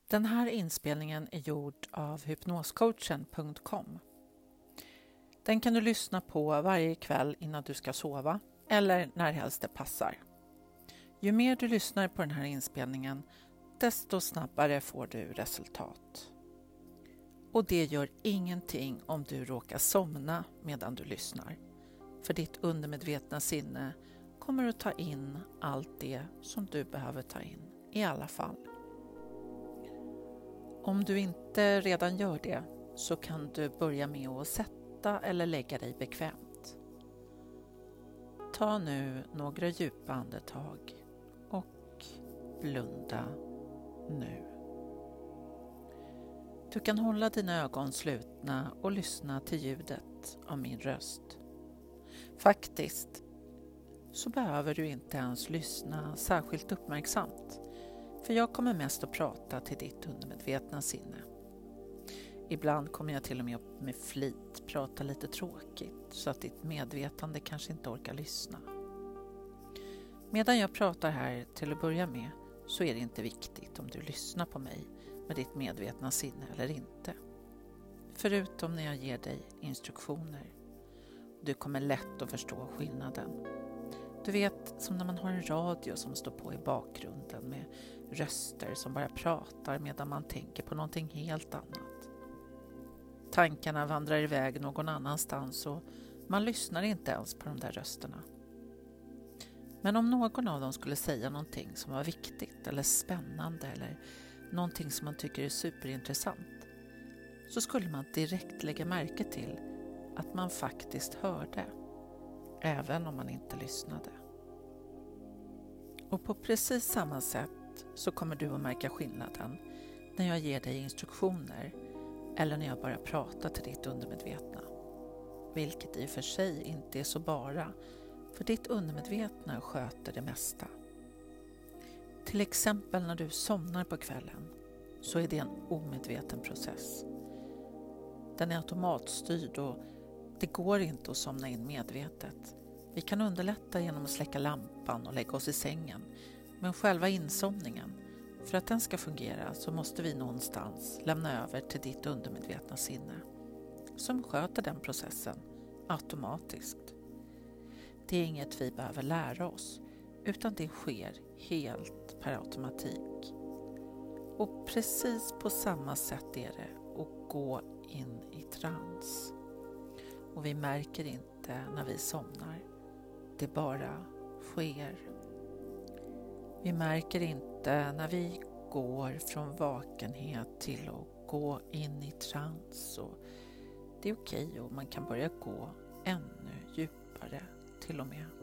Den här inspelningen är gjord av hypnoscoachen.com. Den kan du lyssna på varje kväll innan du ska sova eller när helst det passar. Ju mer du lyssnar på den här inspelningen, desto snabbare får du resultat. Och det gör ingenting om du råkar somna medan du lyssnar. För ditt undermedvetna sinne kommer att ta in allt det som du behöver ta in i alla fall. Om du inte redan gör det så kan du börja med att sätta eller lägga dig bekvämt. Ta nu några djupa andetag och blunda nu. Du kan hålla dina ögon slutna och lyssna till ljudet av min röst. Faktiskt så behöver du inte ens lyssna särskilt uppmärksamt, för jag kommer mest att prata till ditt undermedvetna sinne. Ibland kommer jag till och med flit prata lite tråkigt så att ditt medvetande kanske inte orkar lyssna. Medan jag pratar här till att börja med så är det inte viktigt om du lyssnar på mig med ditt medvetna sinne eller inte. Förutom när jag ger dig instruktioner. Du kommer lätt att förstå skillnaden. Du vet, som när man har en radio som står på i bakgrunden med röster som bara pratar medan man tänker på någonting helt annat. Tankarna vandrar iväg någon annanstans och man lyssnar inte ens på de där rösterna. Men om någon av dem skulle säga någonting som var viktigt eller spännande eller någonting som man tycker är superintressant, så skulle man direkt lägga märke till att man faktiskt hörde, även om man inte lyssnade. Och på precis samma sätt så kommer du att märka skillnaden när jag ger dig instruktioner eller när jag bara pratar till ditt undermedvetna. Vilket i och för sig inte är så bara, för ditt undermedvetna sköter det mesta. Till exempel när du somnar på kvällen så är det en omedveten process. Den är automatstyrd och det går inte att somna in medvetet. Vi kan underlätta genom att släcka lampan och lägga oss i sängen. Men själva insomningen, för att den ska fungera så måste vi någonstans lämna över till ditt undermedvetna sinne. Som sköter den processen automatiskt. Det är inget vi behöver lära oss, utan det sker helt per automatik. Och precis på samma sätt är det att gå in i trans. Och vi märker inte när vi somnar. Det bara sker. Vi märker inte när vi går från vakenhet till att gå in i trans. Och det är okej och man kan börja gå ännu djupare till och med.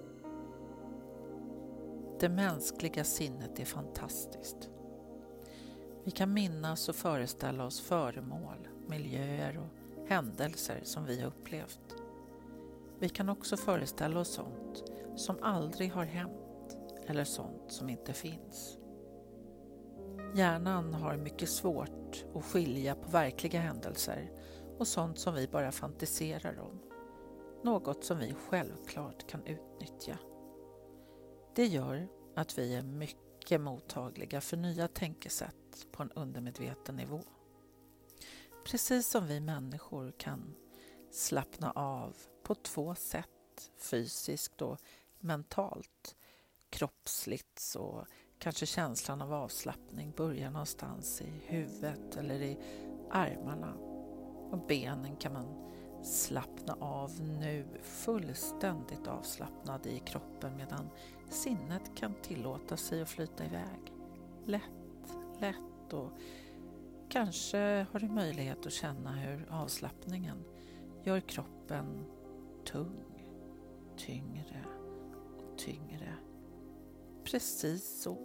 Det mänskliga sinnet är fantastiskt. Vi kan minnas och föreställa oss föremål, miljöer och händelser som vi har upplevt. Vi kan också föreställa oss sånt som aldrig har hänt eller sånt som inte finns. Hjärnan har mycket svårt att skilja på verkliga händelser och sånt som vi bara fantiserar om. Något som vi självklart kan utnyttja. Det gör att vi är mycket mottagliga för nya tänkesätt på en undermedveten nivå. Precis som vi människor kan slappna av på 2 sätt, fysiskt och mentalt. Kroppsligt så kanske känslan av avslappning börjar någonstans i huvudet eller i armarna. Och benen kan man slappna av nu, fullständigt avslappnad i kroppen, medan sinnet kan tillåta sig att flyta iväg. Lätt och kanske har du möjlighet att känna hur avslappningen gör kroppen tung, tyngre och tyngre. Precis så.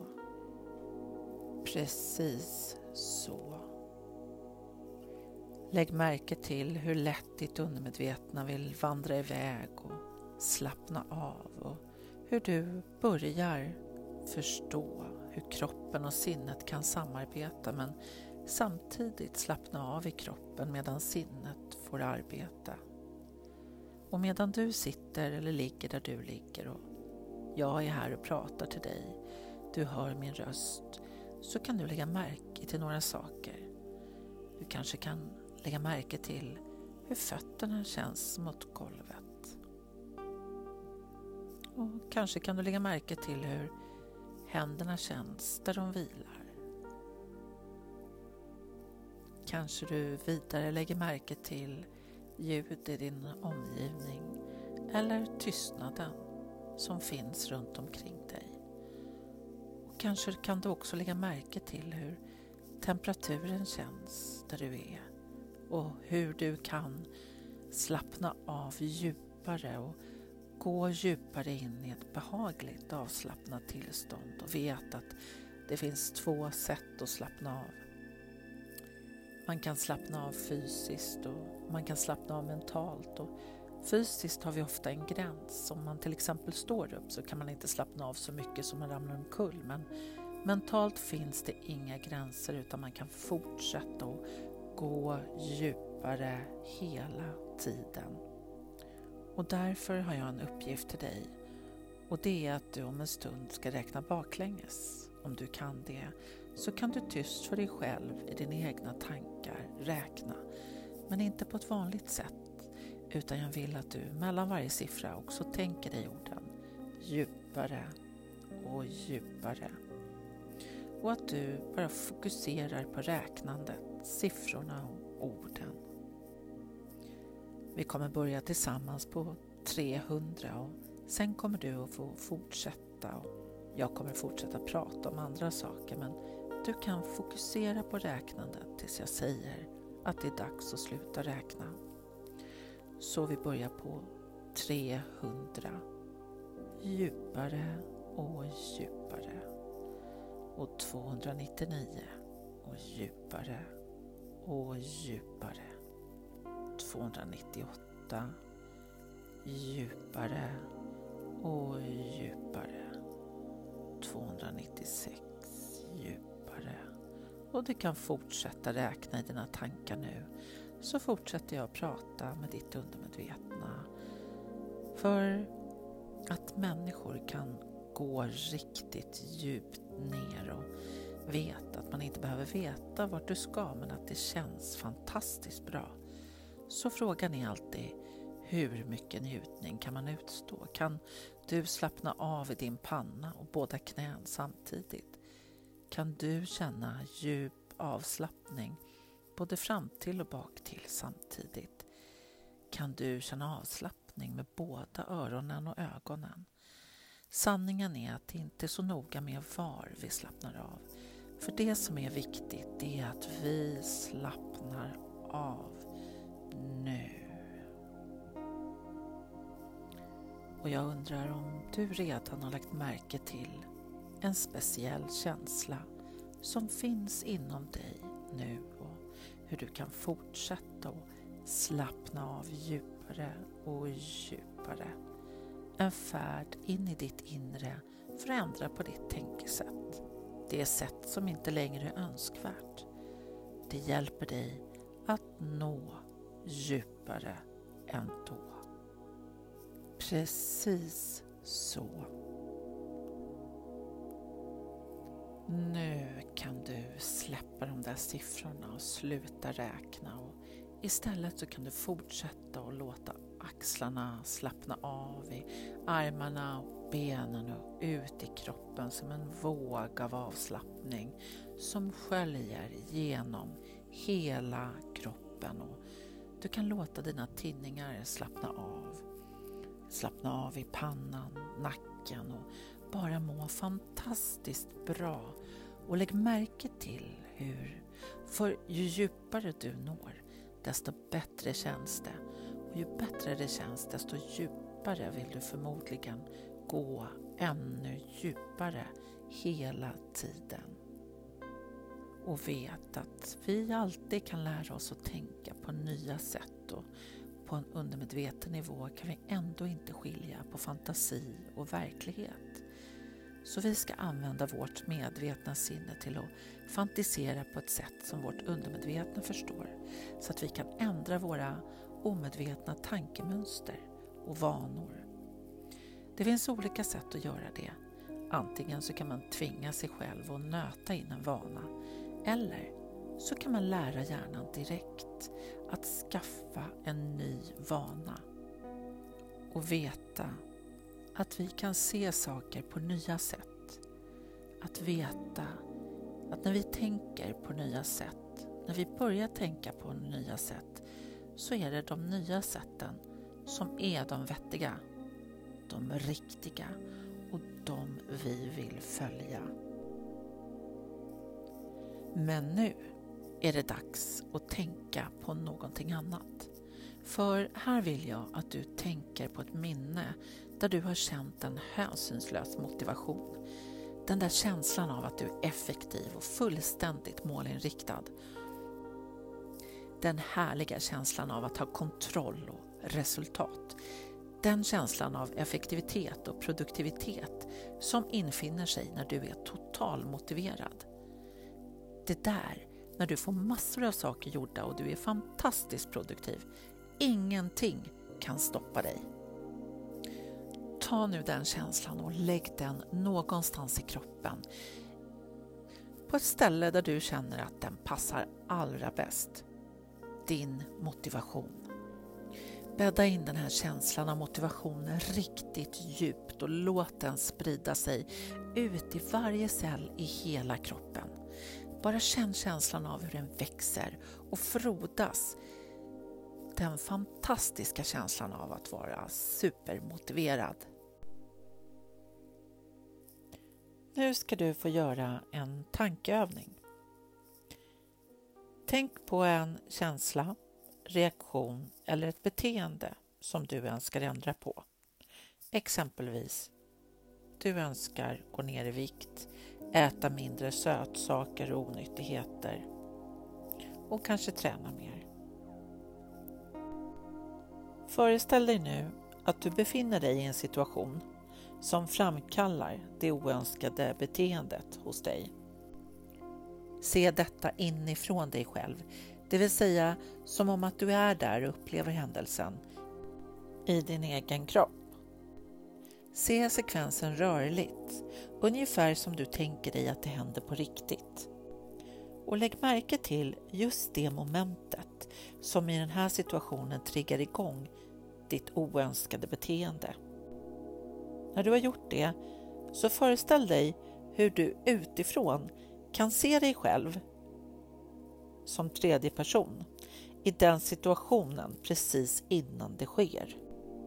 Precis så. Lägg märke till hur lätt ditt undermedvetna vill vandra iväg och slappna av, och hur du börjar förstå hur kroppen och sinnet kan samarbeta, men samtidigt slappna av i kroppen medan sinnet får arbeta. Och medan du sitter eller ligger där du ligger och jag är här och pratar till dig, du hör min röst, så kan du lägga märke till några saker. Du kanske kan lägga märke till hur fötterna känns mot golvet. Och kanske kan du lägga märke till hur händerna känns där de vilar. Kanske du vidare lägger märke till ljud i din omgivning eller tystnaden som finns runt omkring dig. Och kanske kan du också lägga märke till hur temperaturen känns där du är och hur du kan slappna av djupare och gå djupare in i ett behagligt avslappnat tillstånd och vet att det finns 2 sätt att slappna av. Man kan slappna av fysiskt och man kan slappna av mentalt. Och fysiskt har vi ofta en gräns. Om man till exempel står upp så kan man inte slappna av så mycket som man ramlar omkull. Men mentalt finns det inga gränser utan man kan fortsätta och gå djupare hela tiden. Och därför har jag en uppgift till dig. Och det är att du om en stund ska räkna baklänges. Om du kan det så kan du tyst för dig själv i dina egna tankar räkna. Men inte på ett vanligt sätt. Utan jag vill att du mellan varje siffra också tänker dig orden djupare och djupare. Och att du bara fokuserar på räknandet, siffrorna och orden. Vi kommer börja tillsammans på 300 och sen kommer du att få fortsätta. Och jag kommer fortsätta prata om andra saker men du kan fokusera på räknandet tills jag säger att det är dags att sluta räkna. Så vi börjar på 300. Djupare och djupare. Och 299. Och djupare och djupare. 298. Djupare och djupare. 296. Djupare. Och du kan fortsätta räkna i dina tankar nu. Så fortsätter jag att prata med ditt undermedvetna. För att människor kan gå riktigt djupt ner och vet att man inte behöver veta vart du ska men att det känns fantastiskt bra. Så frågan är alltid hur mycket njutning kan man utstå? Kan du slappna av i din panna och båda knän samtidigt? Kan du känna djup avslappning både fram till och bak till samtidigt? Kan du känna avslappning med båda öronen och ögonen? Sanningen är att det inte är så noga med var vi slappnar av. För det som är viktigt är att vi slappnar av nu. Och jag undrar om du redan har lagt märke till en speciell känsla som finns inom dig nu och hur du kan fortsätta och slappna av djupare och djupare. En färd in i ditt inre för att ändra på ditt tänkesätt. Det är sätt som inte längre är önskvärt. Det hjälper dig att nå djupare ändå. Precis så. Nu kan du släppa de där siffrorna och sluta räkna. Och istället så kan du fortsätta och låta axlarna slappna av i armarna och benen och ut i kroppen som en våg av avslappning som sköljer genom hela kroppen. Och du kan låta dina tinningar slappna av. Slappna av i pannan, nacken och bara må fantastiskt bra. Och lägg märke till hur, för ju djupare du når, desto bättre känns det. Och ju bättre det känns, desto djupare vill du förmodligen gå ännu djupare hela tiden. Och vet att vi alltid kan lära oss att tänka på nya sätt och på en undermedveten nivå kan vi ändå inte skilja på fantasi och verklighet. Så vi ska använda vårt medvetna sinne till att fantisera på ett sätt som vårt undermedvetna förstår. Så att vi kan ändra våra omedvetna tankemönster och vanor. Det finns olika sätt att göra det. Antingen så kan man tvinga sig själv att nöta in en vana, eller så kan man lära hjärnan direkt att skaffa en ny vana och veta att vi kan se saker på nya sätt. Att veta att när vi tänker på nya sätt, när vi börjar tänka på nya sätt, så är det de nya sätten som är de vettiga, de riktiga och de vi vill följa. Men nu är det dags att tänka på någonting annat. För här vill jag att du tänker på ett minne där du har känt en hänsynslös motivation. Den där känslan av att du är effektiv och fullständigt målinriktad. Den härliga känslan av att ha kontroll och resultat. Den känslan av effektivitet och produktivitet som infinner sig när du är totalmotiverad. Det där när du får massor av saker gjorda och du är fantastiskt produktiv. Ingenting kan stoppa dig. Ta nu den känslan och lägg den någonstans i kroppen. På ett ställe där du känner att den passar allra bäst. Din motivation. Bädda in den här känslan av motivationen riktigt djupt och låt den sprida sig ut i varje cell i hela kroppen. Bara känn känslan av hur den växer och frodas. Den fantastiska känslan av att vara supermotiverad. Nu ska du få göra en tankeövning. Tänk på en känsla, reaktion eller ett beteende som du önskar ändra på. Exempelvis, du önskar gå ner i vikt, äta mindre sötsaker och onyttigheter och kanske träna mer. Föreställ dig nu att du befinner dig i en situation som framkallar det oönskade beteendet hos dig. Se detta inifrån dig själv, det vill säga som om att du är där och upplever händelsen i din egen kropp. Se sekvensen rörligt, ungefär som du tänker dig att det händer på riktigt. Och lägg märke till just det momentet som i den här situationen triggar igång ditt oönskade beteende. När du har gjort det så föreställ dig hur du utifrån kan se dig själv som tredje person i den situationen precis innan det sker.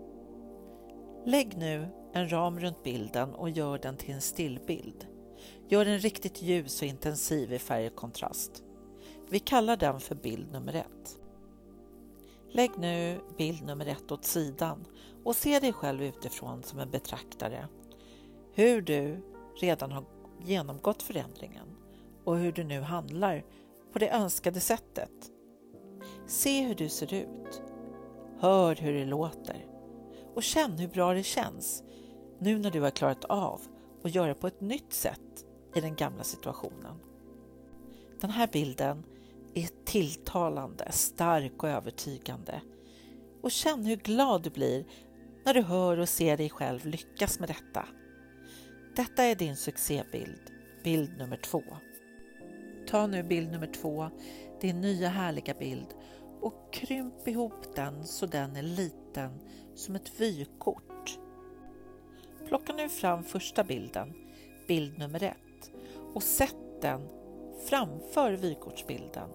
Lägg nu en ram runt bilden och gör den till en stillbild. Gör den riktigt ljus och intensiv i färgkontrast. Vi kallar den för bild nummer 1. Lägg nu bild nummer 1 åt sidan och se dig själv utifrån som en betraktare. Hur du redan har genomgått förändringen och hur du nu handlar på det önskade sättet. Se hur du ser ut. Hör hur det låter. Och känn hur bra det känns nu när du har klarat av att göra på ett nytt sätt i den gamla situationen. Den här bilden är tilltalande, stark och övertygande. Och känn hur glad du blir när du hör och ser dig själv lyckas med detta. Detta är din succébild, bild nummer 2. Ta nu bild nummer 2, din nya härliga bild, och krymp ihop den så den är liten som ett vykort. Plocka nu fram första bilden, bild nummer 1, och sätt den framför vykortsbilden.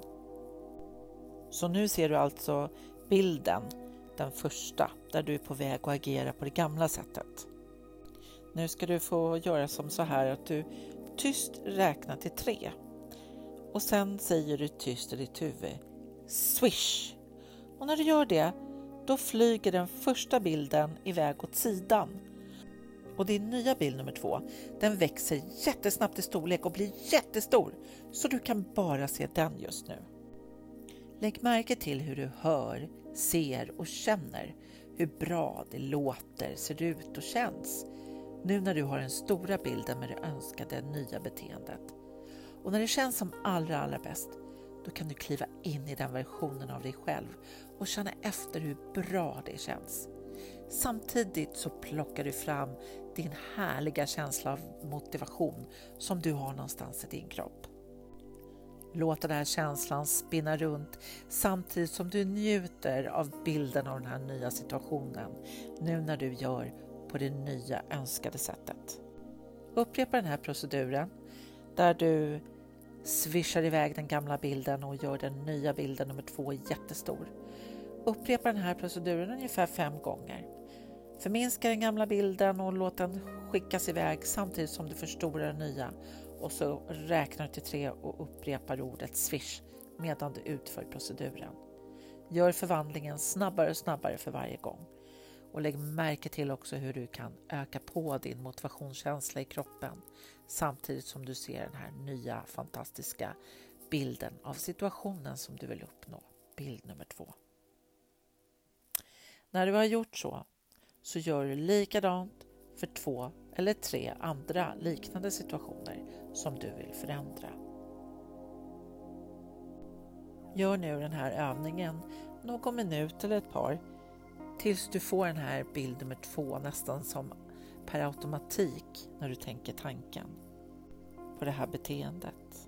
Så nu ser du alltså bilden, den första, där du är på väg att agera på det gamla sättet. Nu ska du få göra som så här att du tyst räknar till 3. Och sen säger du tyst i ditt huvud, swish. Och när du gör det, då flyger den första bilden iväg åt sidan. Och din nya bild nummer 2, den växer jättesnabbt i storlek och blir jättestor. Så du kan bara se den just nu. Lägg märke till hur du hör, ser och känner hur bra det låter, ser ut och känns. Nu när du har den stora bilden med det önskade nya beteendet. Och när det känns som allra bäst, då kan du kliva in i den versionen av dig själv och känna efter hur bra det känns. Samtidigt så plockar du fram din härliga känsla av motivation som du har någonstans i din kropp. Låt den här känslan spinna runt samtidigt som du njuter av bilden av den här nya situationen nu när du gör på det nya önskade sättet. Upprepa den här proceduren där du swishar iväg den gamla bilden och gör den nya bilden nummer 2 jättestor. Upprepa den här proceduren ungefär 5 gånger. Förminska den gamla bilden och låt den skickas iväg samtidigt som du förstorar den nya. Och så räknar du till 3 och upprepar ordet swish medan du utför proceduren. Gör förvandlingen snabbare och snabbare för varje gång. Och lägg märke till också hur du kan öka på din motivationskänsla i kroppen samtidigt som du ser den här nya fantastiska bilden av situationen som du vill uppnå. Bild nummer 2. När du har gjort så gör du likadant för 2 eller 3 andra liknande situationer som du vill förändra. Gör nu den här övningen någon minut eller ett par tills du får den här bild nummer 2 nästan som per automatik när du tänker tanken på det här beteendet.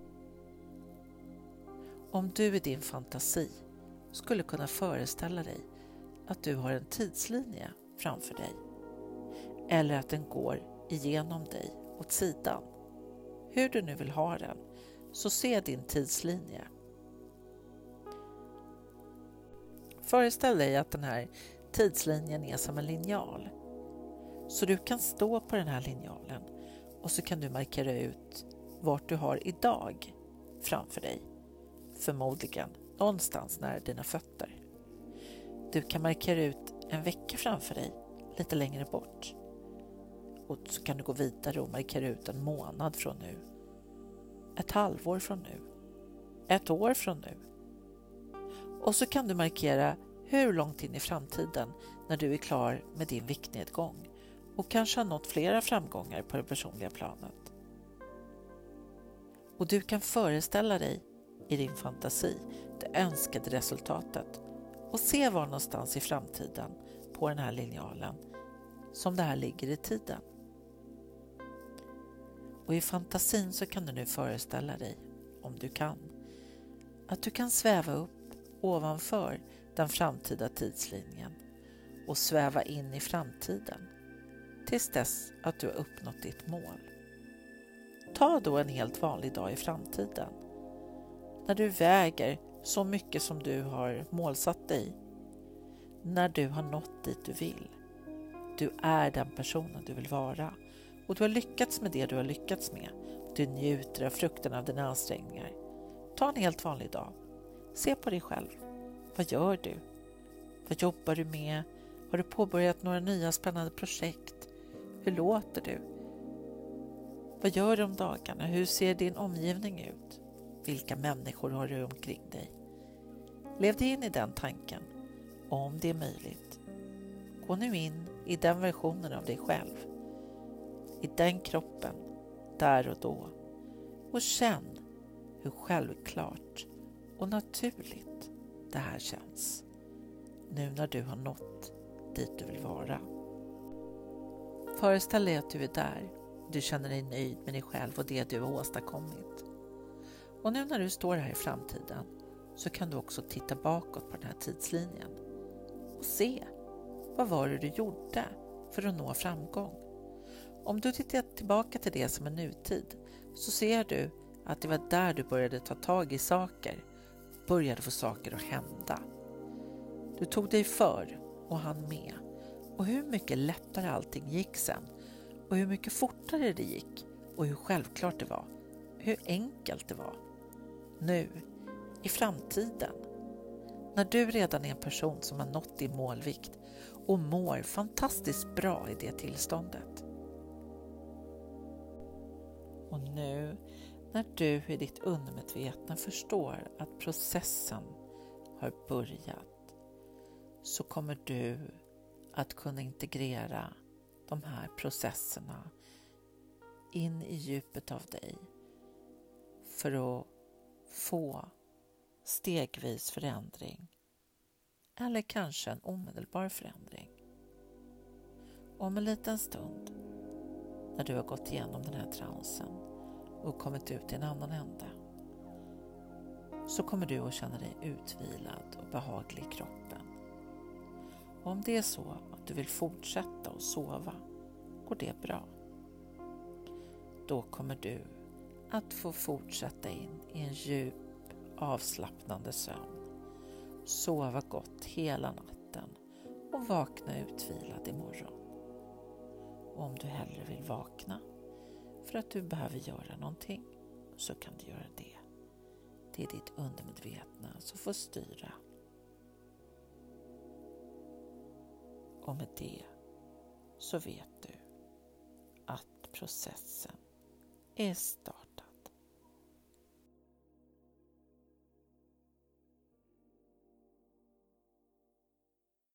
Om du i din fantasi skulle kunna föreställa dig att du har en tidslinje framför dig eller att den går igenom dig åt sidan. Hur du nu vill ha den, så se din tidslinje. Föreställ dig att den här tidslinjen är som en linjal. Så du kan stå på den här linjalen och så kan du markera ut vart du har idag framför dig. Förmodligen någonstans nära dina fötter. Du kan markera ut en vecka framför dig lite längre bort. Och så kan du gå vidare och markera ut en månad från nu. Ett halvår från nu. Ett år från nu. Och så kan du markera hur långt in i framtiden när du är klar med din viktnedgång och kanske har nått flera framgångar på det personliga planet. Och du kan föreställa dig i din fantasi det önskade resultatet och se var någonstans i framtiden på den här linjalen som det här ligger i tiden. Och i fantasin så kan du nu föreställa dig, om du kan, att du kan sväva upp ovanför den framtida tidslinjen och sväva in i framtiden tills dess att du har uppnått ditt mål. Ta då en helt vanlig dag i framtiden när du väger så mycket som du har målsatt dig, när du har nått dit du vill. Du är den personen du vill vara och du har lyckats med det du har lyckats med. Du njuter av frukten av dina ansträngningar. Ta en helt vanlig dag. Se på dig själv. Vad gör du? Vad jobbar du med? Har du påbörjat några nya spännande projekt? Hur låter du? Vad gör du om dagarna? Hur ser din omgivning ut? Vilka människor har du omkring dig? Lev dig in i den tanken, om det är möjligt. Gå nu in i den versionen av dig själv, i den kroppen, där och då. Och känn hur självklart och naturligt det här känns. Nu när du har nått dit du vill vara. Föreställ dig att du är där. Du känner dig nöjd med dig själv och det du har åstadkommit. Och nu när du står här i framtiden så kan du också titta bakåt på den här tidslinjen och se vad var det du gjorde för att nå framgång. Om du tittar tillbaka till det som är nutid så ser du att det var där du började ta tag i saker, började få saker att hända. Du tog dig för och hann med. Och hur mycket lättare allting gick sen. Och hur mycket fortare det gick. Och hur självklart det var. Hur enkelt det var. Nu, i framtiden. När du redan är en person som har nått din målvikt och mår fantastiskt bra i det tillståndet. Och nu när du i ditt undermedvetna förstår att processen har börjat så kommer du att kunna integrera de här processerna in i djupet av dig för att få stegvis förändring eller kanske en omedelbar förändring. Om en liten stund, när du har gått igenom den här transen och kommit ut i en annan ände, så kommer du att känna dig utvilad och behaglig i kroppen. Och om det är så att du vill fortsätta att sova, går det bra. Då kommer du att få fortsätta in i en djup, avslappnande sömn. Sova gott hela natten och vakna utvilad imorgon. Och om du hellre vill vakna för att du behöver göra någonting, så kan du göra det. Det är ditt undermedvetna som får styra. Och med det så vet du att processen är startad.